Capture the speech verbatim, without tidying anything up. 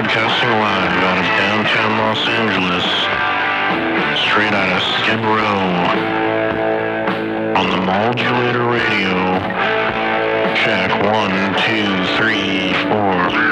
Broadcasting live out of downtown Los Angeles, straight out of Skid Row, on the Modulator Radio. Check one, two, three, four.